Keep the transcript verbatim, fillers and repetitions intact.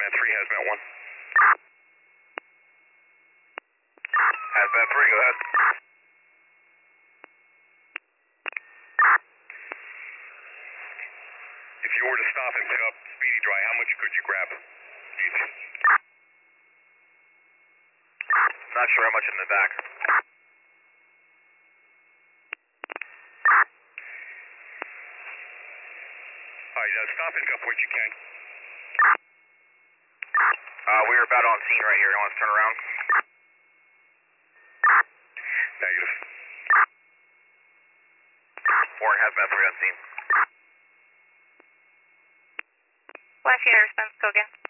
Hazmat three, Hazmat one. Hazmat three, go ahead. If you were to stop and pick up Speedy Dry, how much could you grab? Not sure how much in the back. Alright, uh, stop and pick up what you can. Uh, we are about on scene right here. You want us to turn around? Negative. Warren Hazmat three on scene. Last unit response, go again.